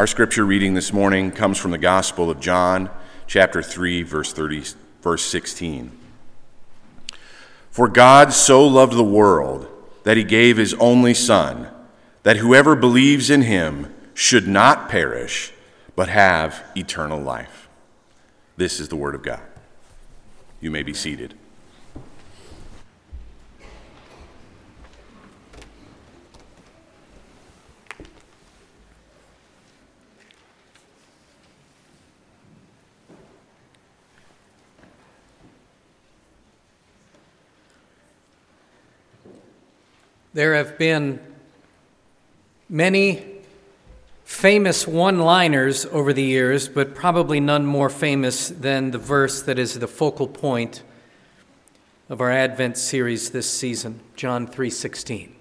Our scripture reading this morning comes from the Gospel of John, chapter 3, verse 16. For God so loved the world that he gave his only Son, that whoever believes in him should not perish, but have eternal life. This is the word of God. You may be seated. There have been many famous one-liners over the years, but probably none more famous than the verse that is the focal point of our Advent series this season, John 3:16.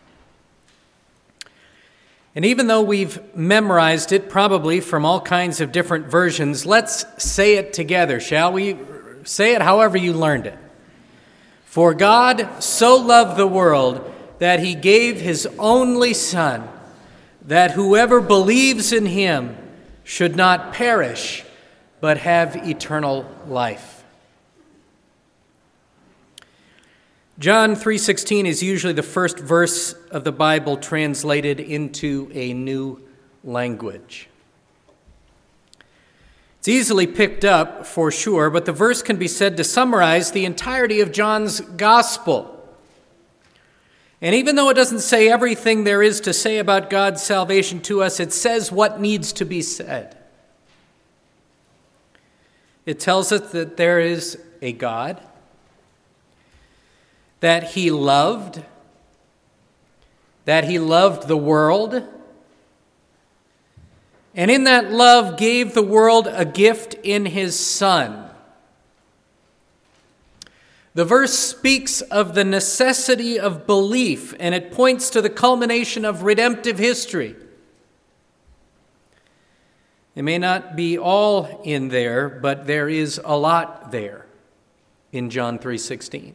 And even though we've memorized it probably from all kinds of different versions, let's say it together, shall we? Say it however you learned it. For God so loved the world that he gave his only Son, that whoever believes in him should not perish, but have eternal life. John 3:16 is usually the first verse of the Bible translated into a new language. It's easily picked up, for sure, but the verse can be said to summarize the entirety of John's gospel. And even though it doesn't say everything there is to say about God's salvation to us, it says what needs to be said. It tells us that there is a God, that he loved the world, and in that love gave the world a gift in his Son. The verse speaks of the necessity of belief, and it points to the culmination of redemptive history. It may not be all in there, but there is a lot there in John 3:16.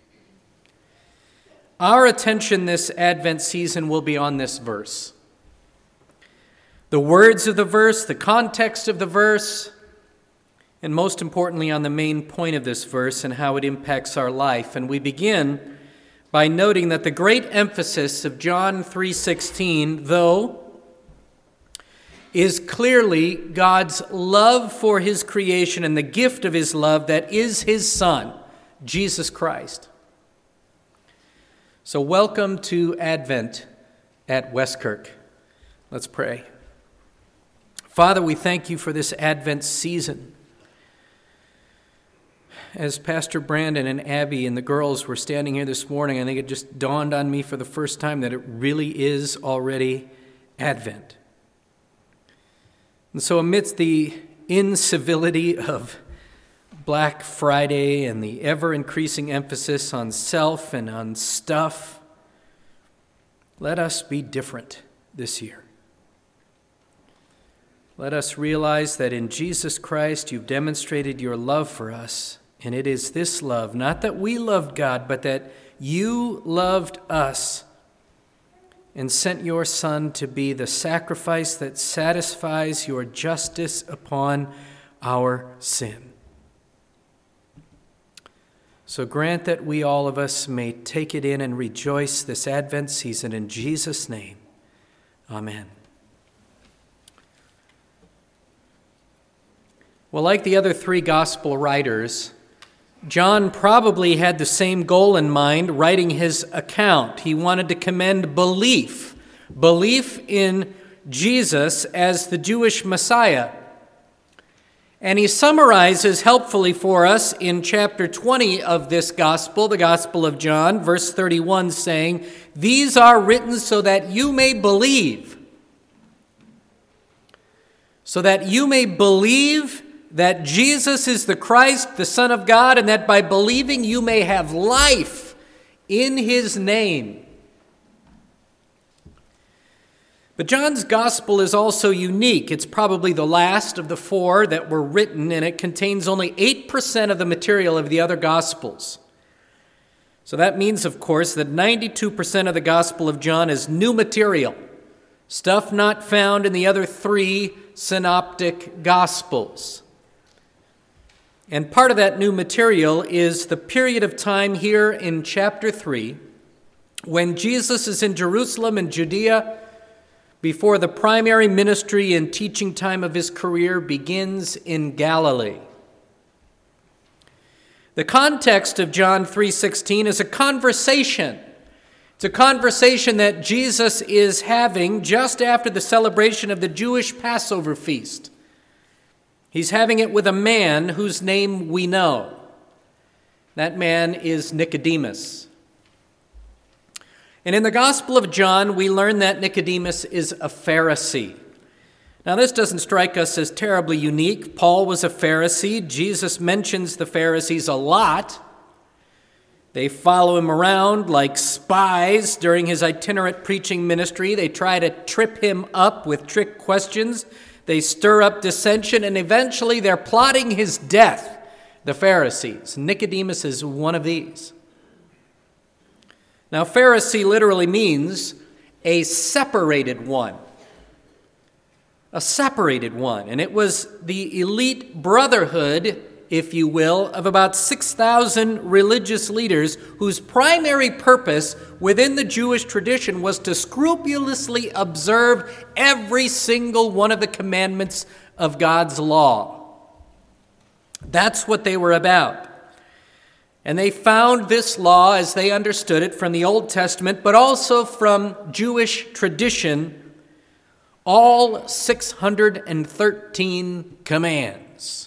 Our attention this Advent season will be on this verse. The words of the verse, the context of the verse, and most importantly on the main point of this verse and how it impacts our life. And we begin by noting that the great emphasis of John 3:16, though, is clearly God's love for his creation and the gift of his love that is his Son, Jesus Christ. So welcome to Advent at Westkirk. Let's pray. Father, we thank you for this Advent season. As Pastor Brandon and Abby and the girls were standing here this morning, I think it just dawned on me for the first time that it really is already Advent. And so amidst the incivility of Black Friday and the ever-increasing emphasis on self and on stuff, let us be different this year. Let us realize that in Jesus Christ you've demonstrated your love for us. And it is this love, not that we loved God, but that you loved us and sent your Son to be the sacrifice that satisfies your justice upon our sin. So grant that we, all of us, may take it in and rejoice this Advent season in Jesus' name. Amen. Well, like the other three gospel writers, John probably had the same goal in mind writing his account. He wanted to commend belief in Jesus as the Jewish Messiah. And he summarizes helpfully for us in chapter 20 of this gospel, the Gospel of John, verse 31, saying, "These are written so that you may believe." So that you may believe that Jesus is the Christ, the Son of God, and that by believing you may have life in his name. But John's gospel is also unique. It's probably the last of the four that were written, and it contains only 8% of the material of the other gospels. So that means, of course, that 92% of the Gospel of John is new material. stuff not found in the other 3 synoptic Gospels. And part of that new material is the period of time here in chapter 3 when Jesus is in Jerusalem and Judea before the primary ministry and teaching time of his career begins in Galilee. The context of John 3:16 is a conversation. It's a conversation that Jesus is having just after the celebration of the Jewish Passover feast. He's having it with a man whose name we know. That man is Nicodemus. And in the Gospel of John, we learn that Nicodemus is a Pharisee. Now, this doesn't strike us as terribly unique. Paul was a Pharisee. Jesus mentions the Pharisees a lot. They follow him around like spies during his itinerant preaching ministry. They try to trip him up with trick questions. They stir up dissension, and eventually they're plotting his death, the Pharisees. Nicodemus is one of these. Now, Pharisee literally means a separated one. A separated one. And it was the elite brotherhood, if you will, of about 6,000 religious leaders whose primary purpose within the Jewish tradition was to scrupulously observe every single one of the commandments of God's law. That's what they were about. And they found this law, as they understood it, from the Old Testament, but also from Jewish tradition, all 613 commands.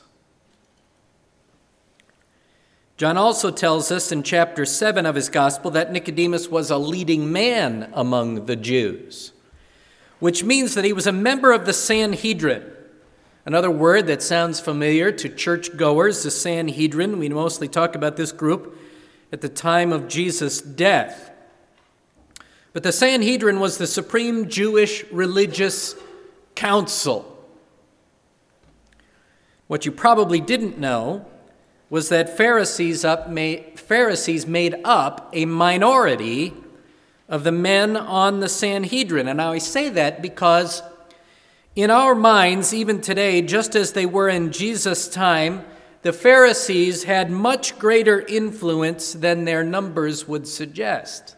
John also tells us in chapter 7 of his gospel that Nicodemus was a leading man among the Jews, which means that he was a member of the Sanhedrin. Another word that sounds familiar to churchgoers, the Sanhedrin. We mostly talk about this group at the time of Jesus' death. But the Sanhedrin was the supreme Jewish religious council. What you probably didn't know was that Pharisees made up a minority of the men on the Sanhedrin. And now I say that because in our minds, even today, just as they were in Jesus' time, the Pharisees had much greater influence than their numbers would suggest.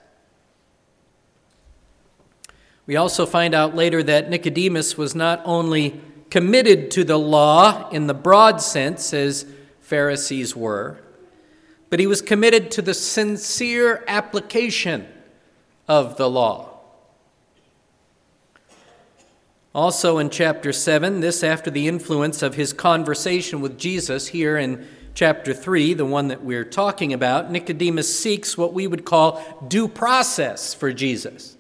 We also find out later that Nicodemus was not only committed to the law in the broad sense, as Pharisees were, but he was committed to the sincere application of the law. Also in chapter 7, this after the influence of his conversation with Jesus here in chapter 3, the one that we're talking about, Nicodemus seeks what we would call due process for Jesus.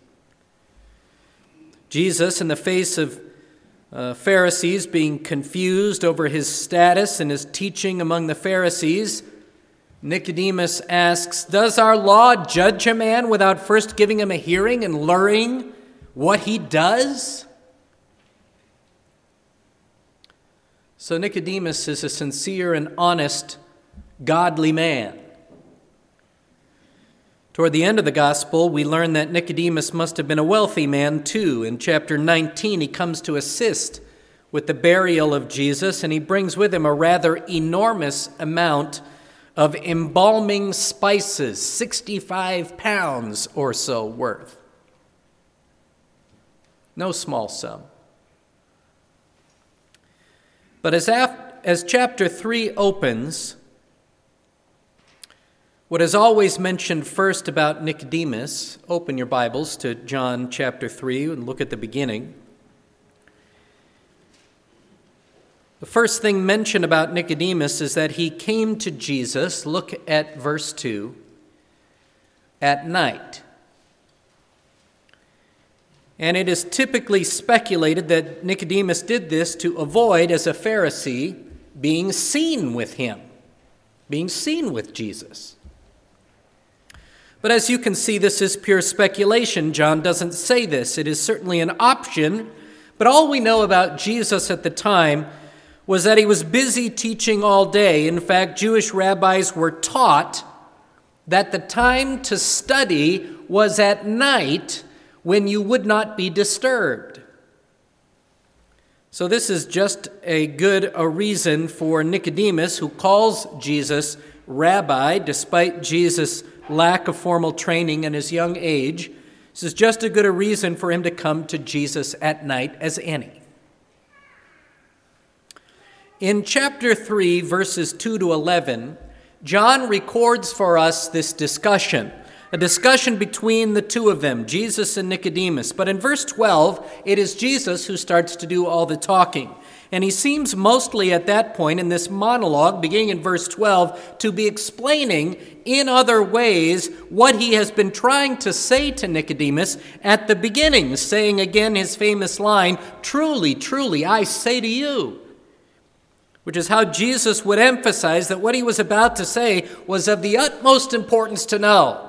Jesus, in the face of Pharisees being confused over his status and his teaching among the Pharisees, Nicodemus asks, "Does our law judge a man without first giving him a hearing and learning what he does?" So Nicodemus is a sincere and honest, godly man. Toward the end of the gospel, we learn that Nicodemus must have been a wealthy man too. In chapter 19, he comes to assist with the burial of Jesus, and he brings with him a rather enormous amount of embalming spices, 65 pounds or so worth. No small sum. But as chapter 3 opens, what is always mentioned first about Nicodemus, open your Bibles to John chapter 3 and look at the beginning. The first thing mentioned about Nicodemus is that he came to Jesus, look at verse 2, at night. And it is typically speculated that Nicodemus did this to avoid, as a Pharisee, being seen with him, being seen with Jesus. But as you can see, this is pure speculation. John doesn't say this. It is certainly an option, but all we know about Jesus at the time was that he was busy teaching all day. In fact, Jewish rabbis were taught that the time to study was at night, when you would not be disturbed. So this is just a reason for Nicodemus, who calls Jesus Rabbi, despite Jesus' lack of formal training and his young age. This is just as good a reason for him to come to Jesus at night as any. In chapter 3, verses 2 to 11, John records for us this discussion, a discussion between the two of them, Jesus and Nicodemus. But in verse 12, it is Jesus who starts to do all the talking. And he seems mostly at that point in this monologue, beginning in verse 12, to be explaining in other ways what he has been trying to say to Nicodemus at the beginning, saying again his famous line, "Truly, truly, I say to you," which is how Jesus would emphasize that what he was about to say was of the utmost importance to know.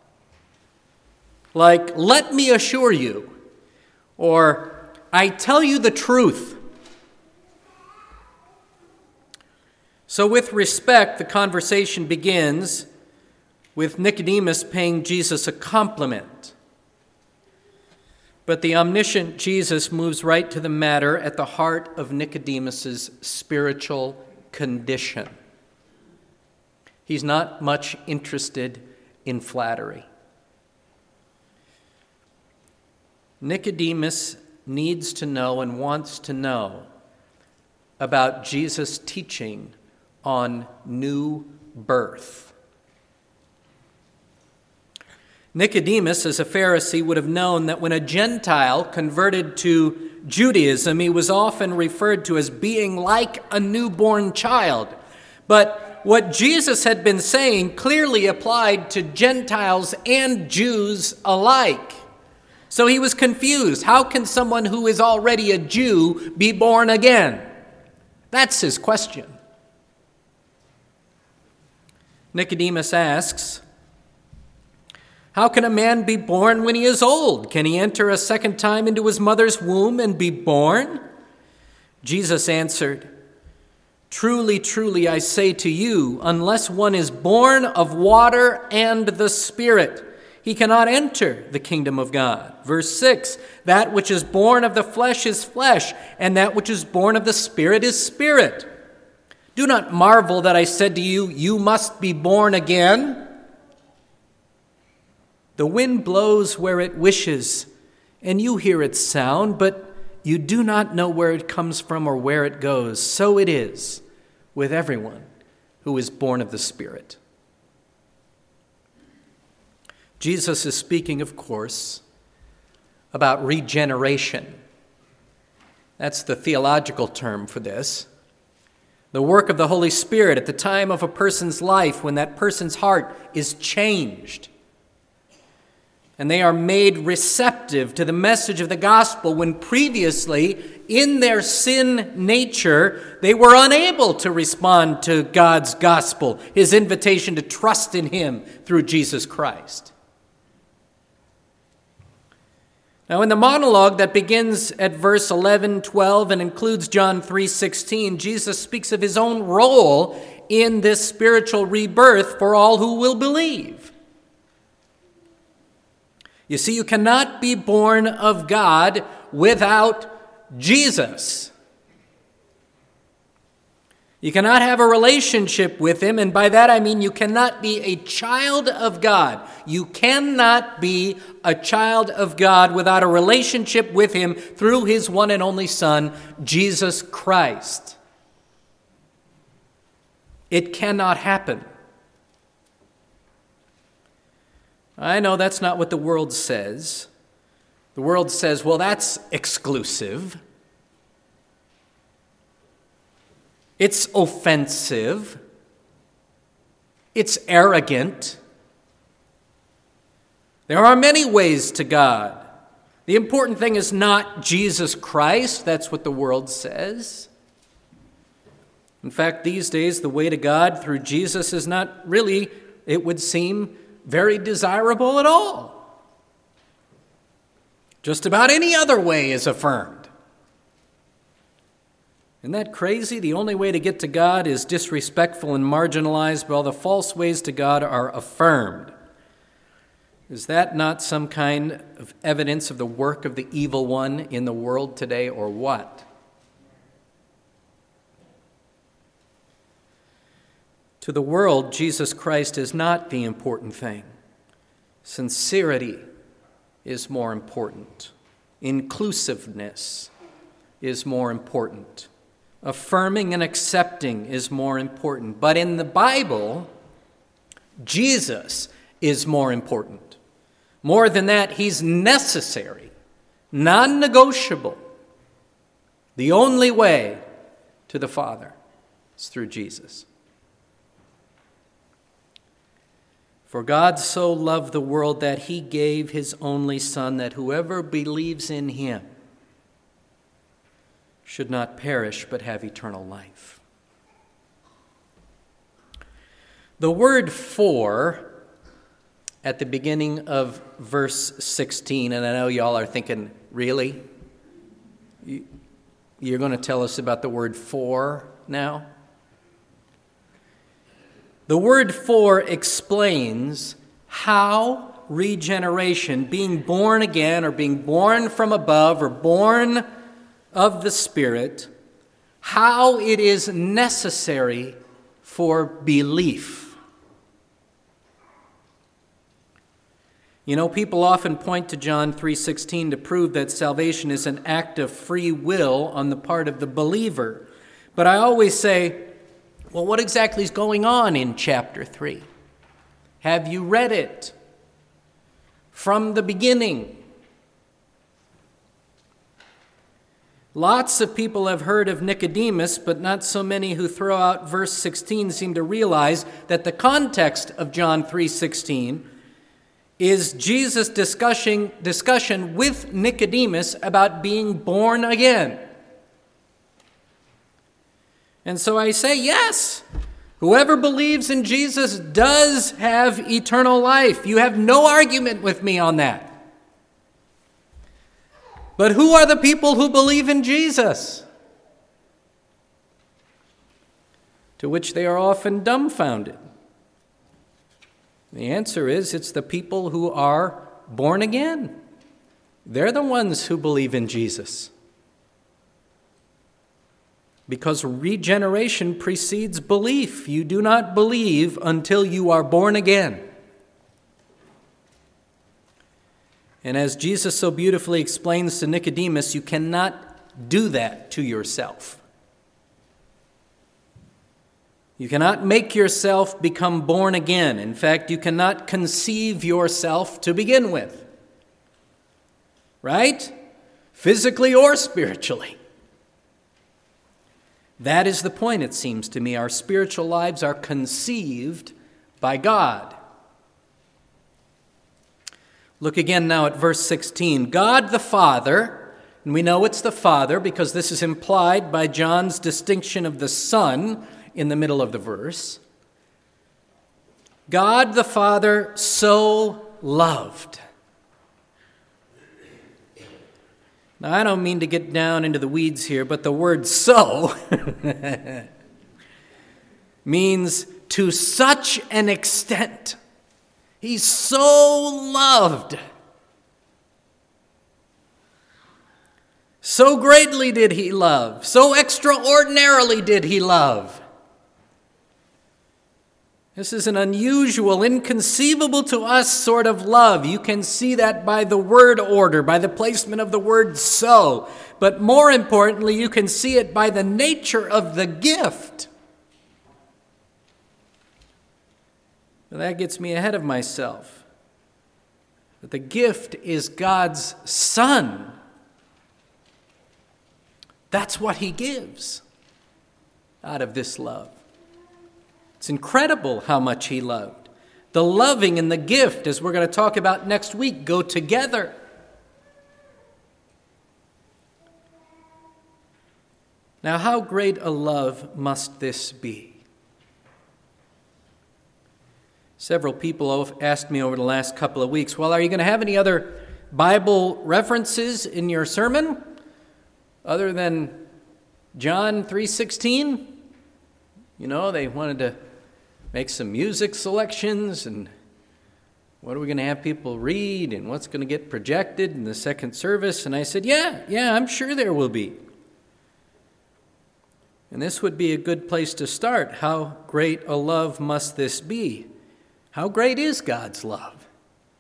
Like, "Let me assure you," or "I tell you the truth." So with respect, the conversation begins with Nicodemus paying Jesus a compliment. But the omniscient Jesus moves right to the matter at the heart of Nicodemus's spiritual condition. He's not much interested in flattery. Nicodemus needs to know and wants to know about Jesus' teaching on new birth. Nicodemus, as a Pharisee, would have known that when a Gentile converted to Judaism, he was often referred to as being like a newborn child. But what Jesus had been saying clearly applied to Gentiles and Jews alike. So he was confused. How can someone who is already a Jew be born again? That's his question. Nicodemus asks, "How can a man be born when he is old? Can he enter a second time into his mother's womb and be born?" Jesus answered, "Truly, truly, I say to you, unless one is born of water and the Spirit, he cannot enter the kingdom of God." Verse 6, "That which is born of the flesh is flesh, and that which is born of the Spirit is spirit. Do not marvel that I said to you, you must be born again. The wind blows where it wishes, and you hear its sound, but you do not know where it comes from or where it goes. So it is with everyone who is born of the Spirit." Jesus is speaking, of course, about regeneration. That's the theological term for this. The work of the Holy Spirit at the time of a person's life when that person's heart is changed and they are made receptive to the message of the gospel when previously, in their sin nature, they were unable to respond to God's gospel, his invitation to trust in him through Jesus Christ. Now, in the monologue that begins at verse 11, 12, and includes John 3:16, Jesus speaks of his own role in this spiritual rebirth for all who will believe. You see, you cannot be born of God without Jesus. You cannot have a relationship with him, and by that I mean you cannot be a child of God. You cannot be a child of God without a relationship with him through his one and only Son, Jesus Christ. It cannot happen. I know that's not what the world says. The world says, well, that's exclusive. It's offensive. It's arrogant. There are many ways to God. The important thing is not Jesus Christ. That's what the world says. In fact, these days, the way to God through Jesus is not really, it would seem, very desirable at all. Just about any other way is affirmed. Isn't that crazy? The only way to get to God is disrespectful and marginalized, while the false ways to God are affirmed. Is that not some kind of evidence of the work of the evil one in the world today, or what? To the world, Jesus Christ is not the important thing. Sincerity is more important. Inclusiveness is more important. Affirming and accepting is more important. But in the Bible, Jesus is more important. More than that, he's necessary, non-negotiable. The only way to the Father is through Jesus. For God so loved the world that he gave his only Son, that whoever believes in him should not perish but have eternal life. The word "for" at the beginning of verse 16, and I know y'all are thinking, really? You're going to tell us about the word "for" now? The word "for" explains how regeneration, being born again or being born from above or born of the Spirit, how it is necessary for belief. You know, people often point to John 3:16 to prove that salvation is an act of free will on the part of the believer. But I always say, well, what exactly is going on in chapter 3? Have you read it from the beginning? Lots of people have heard of Nicodemus, but not so many who throw out verse 16 seem to realize that the context of John 3:16 is Jesus' discussion with Nicodemus about being born again. And so I say, yes, whoever believes in Jesus does have eternal life. You have no argument with me on that. But who are the people who believe in Jesus? To which they are often dumbfounded. The answer is, it's the people who are born again. They're the ones who believe in Jesus. Because regeneration precedes belief. You do not believe until you are born again. And as Jesus so beautifully explains to Nicodemus, you cannot do that to yourself. You cannot make yourself become born again. In fact, you cannot conceive yourself to begin with. Right? Physically or spiritually. That is the point, it seems to me. Our spiritual lives are conceived by God. Look again now at verse 16. God the Father, and we know it's the Father because this is implied by John's distinction of the Son in the middle of the verse. God the Father so loved. Now, I don't mean to get down into the weeds here, but the word "so" means to such an extent. He's so loved. So greatly did he love. So extraordinarily did he love. This is an unusual, inconceivable to us sort of love. You can see that by the word order, by the placement of the word "so." But more importantly, you can see it by the nature of the gift. Now that gets me ahead of myself. But the gift is God's Son. That's what he gives out of this love. It's incredible how much he loved. The loving and the gift, as we're going to talk about next week, go together. Now, how great a love must this be? Several people have asked me over the last couple of weeks, well, are you going to have any other Bible references in your sermon other than John 3:16? You know, they wanted to make some music selections and what are we going to have people read and what's going to get projected in the second service? And I said, yeah, I'm sure there will be. And this would be a good place to start. How great a love must this be? How great is God's love?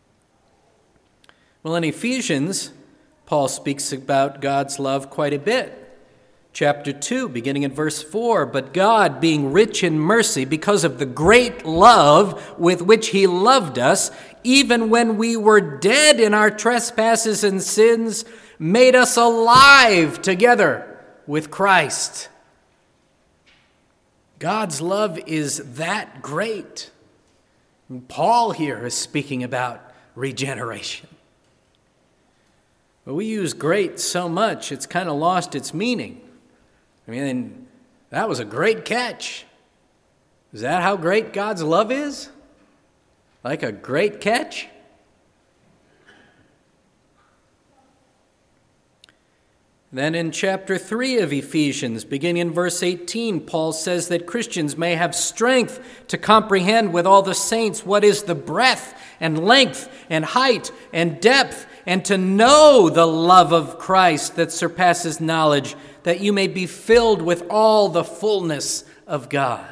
Well, in Ephesians, Paul speaks about God's love quite a bit. Chapter 2, beginning in verse 4, "But God, being rich in mercy, because of the great love with which he loved us, even when we were dead in our trespasses and sins, made us alive together with Christ." God's love is that great. And Paul here is speaking about regeneration. But we use great so much, it's kind of lost its meaning. I mean, that was a great catch. Is that how great God's love is? Like a great catch? Then in chapter 3 of Ephesians, beginning in verse 18, Paul says that Christians may have strength to comprehend with all the saints what is the breadth and length and height and depth, and to know the love of Christ that surpasses knowledge, that you may be filled with all the fullness of God.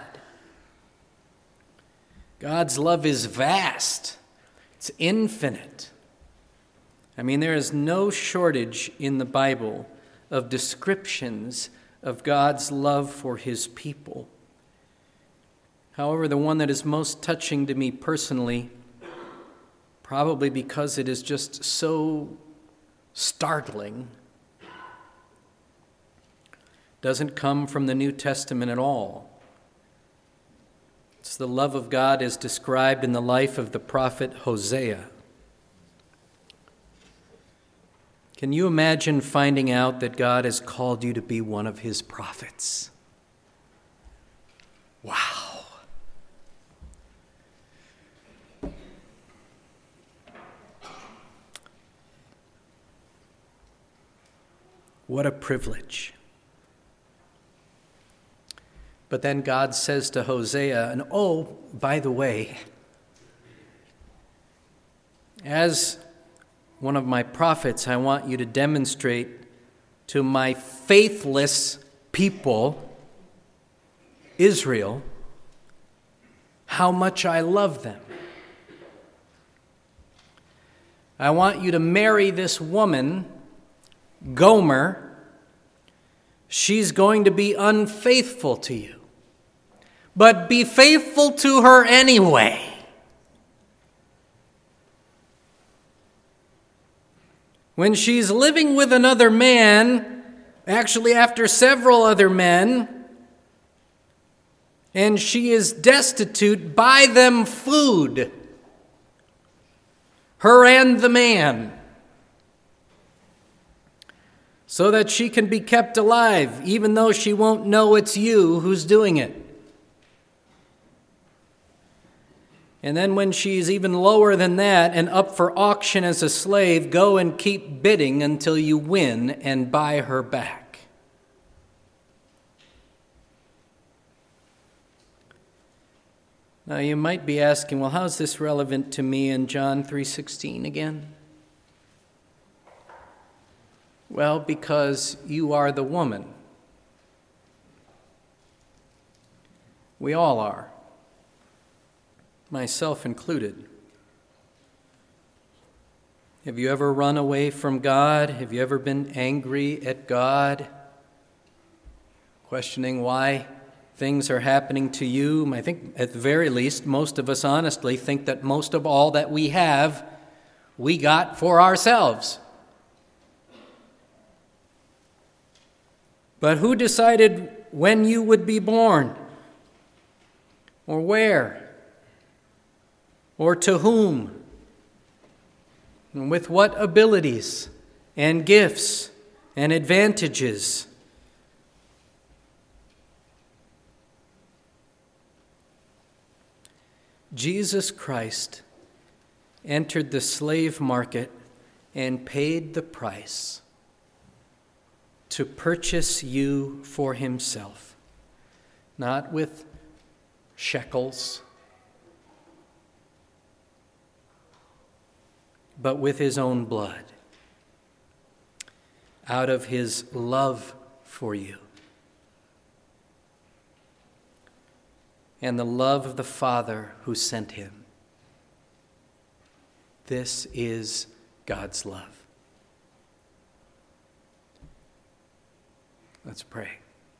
God's love is vast. It's infinite. I mean, there is no shortage in the Bible of descriptions of God's love for his people. However, the one that is most touching to me personally, probably because it is just so startling, doesn't come from the New Testament at all. It's the love of God as described in the life of the prophet Hosea. Can you imagine finding out that God has called you to be one of his prophets? Wow. What a privilege. But then God says to Hosea, and oh, by the way, as one of my prophets, I want you to demonstrate to my faithless people, Israel, how much I love them. I want you to marry this woman, Gomer. She's going to be unfaithful to you, but be faithful to her anyway. When she's living with another man, actually after several other men, and she is destitute, buy them food, her and the man, so that she can be kept alive, even though she won't know it's you who's doing it. And then when she's even lower than that and up for auction as a slave, go and keep bidding until you win and buy her back. Now you might be asking, well, how's this relevant to me in John 3:16 again? Well, because you are the woman. We all are. Myself included. Have you ever run away from God? Have you ever been angry at God? Questioning why things are happening to you? I think at the very least, most of us honestly think that most of all that we have, we got for ourselves. But who decided when you would be born? Or where? Or to whom? And with what abilities and gifts and advantages? Jesus Christ entered the slave market and paid the price to purchase you for himself, not with shekels, but with his own blood, out of his love for you and the love of the Father who sent him. This is God's love. Let's pray.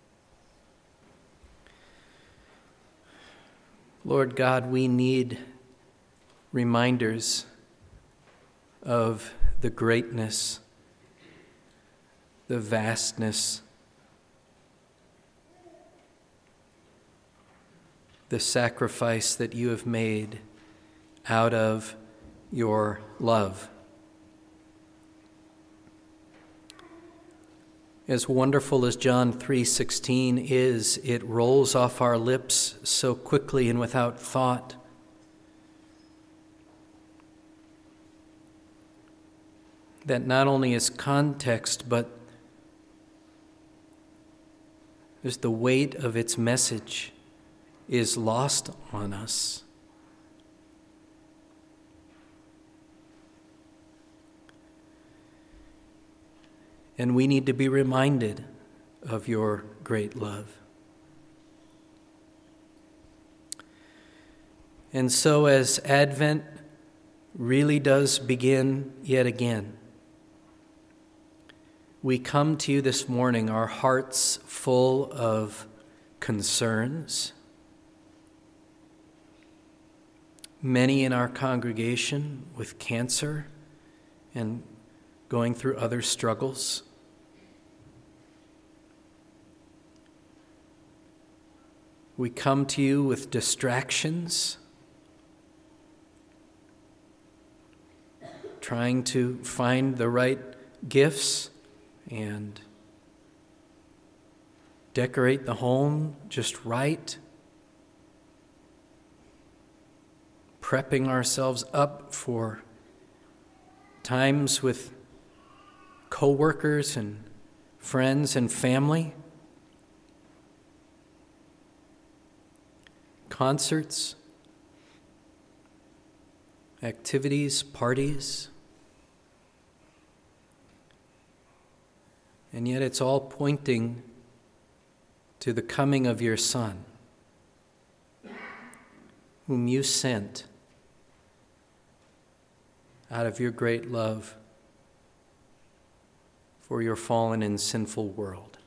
Lord God, we need reminders of the greatness, the vastness, the sacrifice that you have made out of your love. As wonderful as John 3:16 is, it rolls off our lips so quickly and without thought. That not only is context, but there's the weight of its message is lost on us. And we need to be reminded of your great love. And so as Advent really does begin yet again, we come to you this morning, our hearts full of concerns. Many in our congregation with cancer and going through other struggles. We come to you with distractions, trying to find the right gifts and decorate the home just right, prepping ourselves up for times with co-workers and friends and family, concerts, activities, parties. And yet it's all pointing to the coming of your Son, whom you sent out of your great love for your fallen and sinful world.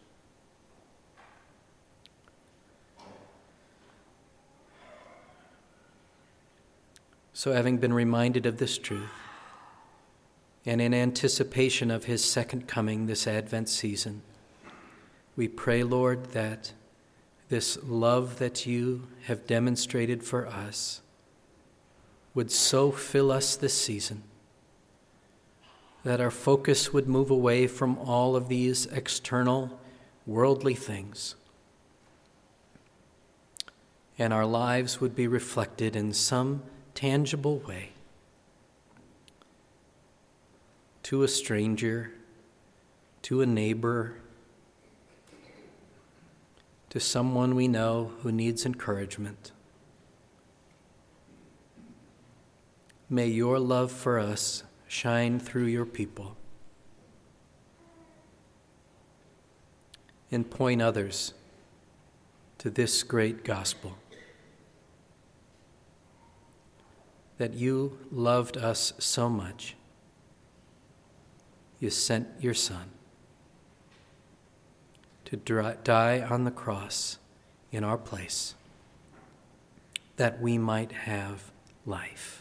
So having been reminded of this truth, and in anticipation of his second coming this Advent season, we pray, Lord, that this love that you have demonstrated for us would so fill us this season that our focus would move away from all of these external, worldly things, and our lives would be reflected in some tangible way to a stranger, to a neighbor, to someone we know who needs encouragement. May your love for us shine through your people and point others to this great gospel, that you loved us so much, you sent your Son to die on the cross in our place, that we might have life.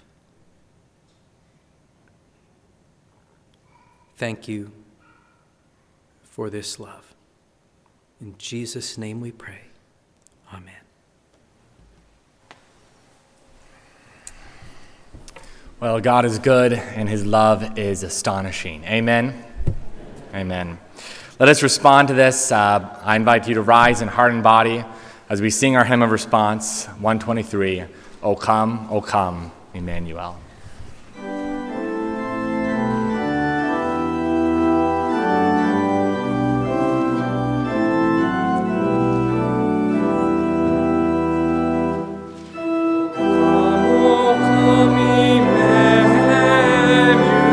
Thank you for this love. In Jesus' name we pray. Amen. Well, God is good, and his love is astonishing. Amen? Amen. Let us respond to this. I invite you to rise in heart and body as we sing our hymn of response, 123, O come, Emmanuel. Come, Emmanuel.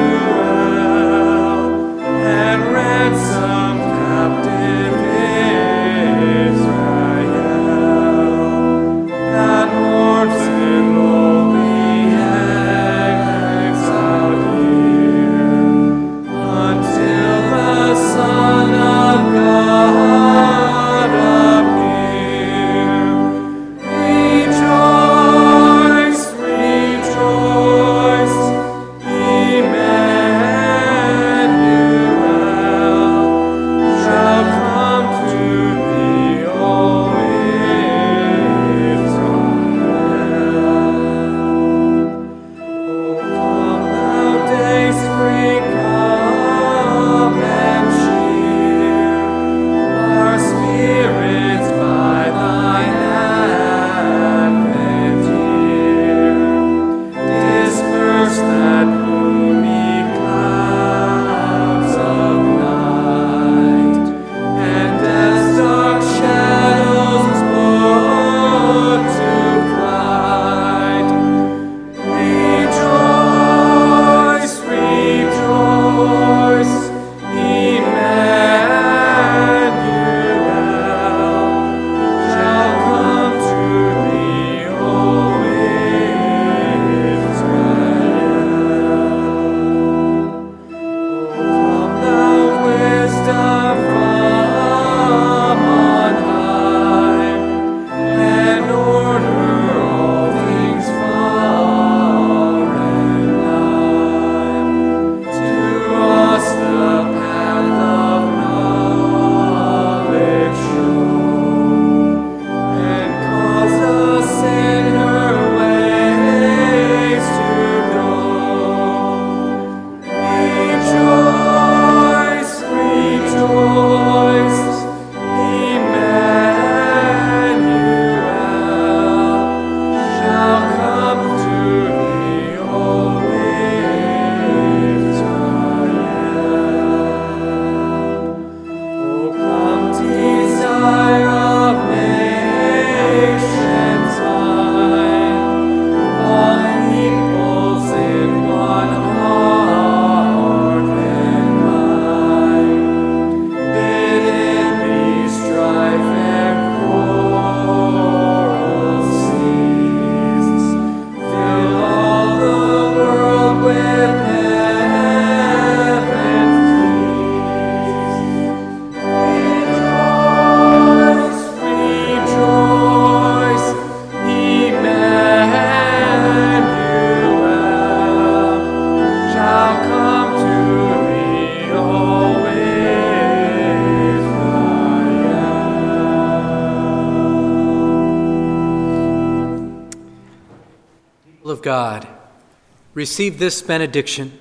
God, receive this benediction.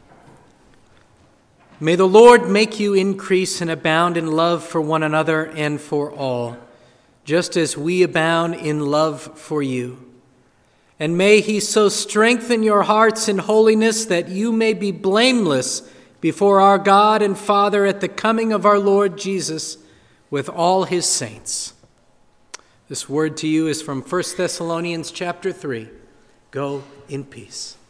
May the Lord make you increase and abound in love for one another and for all, just as we abound in love for you. And may he so strengthen your hearts in holiness that you may be blameless before our God and Father at the coming of our Lord Jesus with all his saints. This word to you is from 1 Thessalonians chapter 3. Go in peace.